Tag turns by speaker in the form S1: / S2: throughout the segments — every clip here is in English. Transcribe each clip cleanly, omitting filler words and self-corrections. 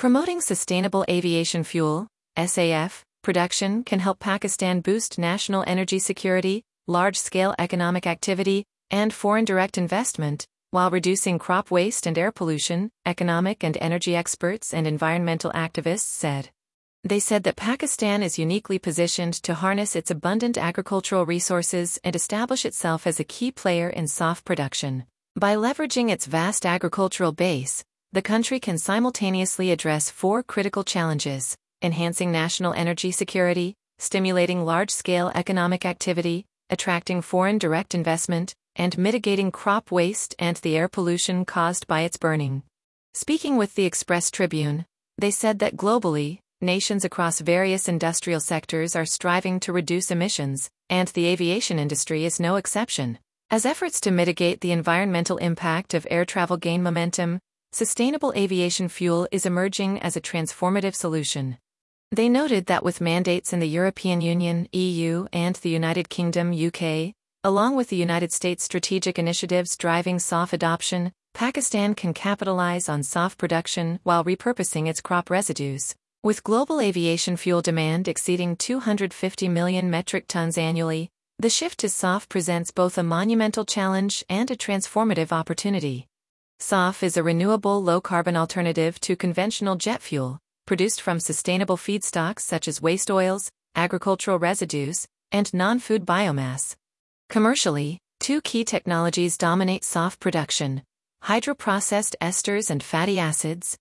S1: Promoting sustainable aviation fuel, SAF, production can help Pakistan boost national energy security, large-scale economic activity, and foreign direct investment, while reducing crop waste and air pollution, economic and energy experts and environmental activists said. They said that Pakistan is uniquely positioned to harness its abundant agricultural resources and establish itself as a key player in SAF production. By leveraging its vast agricultural base, the country can simultaneously address four critical challenges: enhancing national energy security, stimulating large-scale economic activity, attracting foreign direct investment, and mitigating crop waste and the air pollution caused by its burning. Speaking with the Express Tribune, they said that globally, nations across various industrial sectors are striving to reduce emissions, and the aviation industry is no exception. As efforts to mitigate the environmental impact of air travel gain momentum, sustainable aviation fuel is emerging as a transformative solution. They noted that with mandates in the European Union, EU, and the United Kingdom, UK, along with the United States strategic initiatives driving SAF adoption, Pakistan can capitalize on SAF production while repurposing its crop residues. With global aviation fuel demand exceeding 250 million metric tons annually, the shift to SAF presents both a monumental challenge and a transformative opportunity. SAF is a renewable low-carbon alternative to conventional jet fuel, produced from sustainable feedstocks such as waste oils, agricultural residues, and non-food biomass. Commercially, two key technologies dominate SAF production: hydroprocessed esters and fatty acids,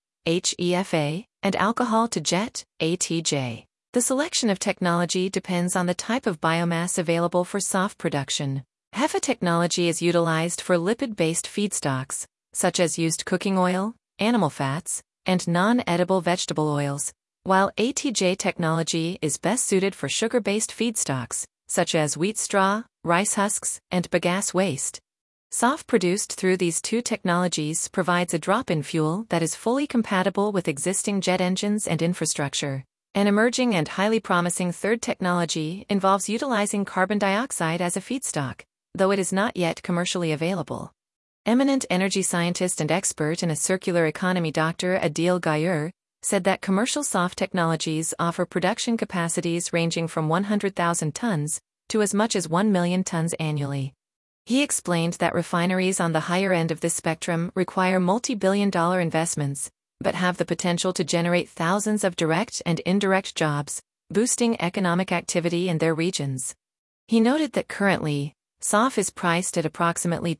S1: HEFA, and alcohol-to-jet, ATJ. The selection of technology depends on the type of biomass available for SAF production. HEFA technology is utilized for lipid-based feedstocks, such as used cooking oil, animal fats, and non-edible vegetable oils, while ATJ technology is best suited for sugar-based feedstocks, such as wheat straw, rice husks, and bagasse waste. SAF produced through these two technologies provides a drop-in fuel that is fully compatible with existing jet engines and infrastructure. An emerging and highly promising third technology involves utilizing carbon dioxide as a feedstock, though it is not yet commercially available. Eminent energy scientist and expert in a circular economy Dr. Adil Gayoor said that commercial SAF technologies offer production capacities ranging from 100,000 tons to as much as 1 million tons annually. He explained that refineries on the higher end of this spectrum require multi-billion-dollar investments, but have the potential to generate thousands of direct and indirect jobs, boosting economic activity in their regions. He noted that currently, SAF is priced at approximately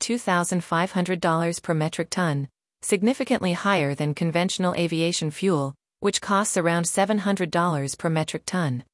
S1: $2,500 per metric ton, significantly higher than conventional aviation fuel, which costs around $700 per metric ton.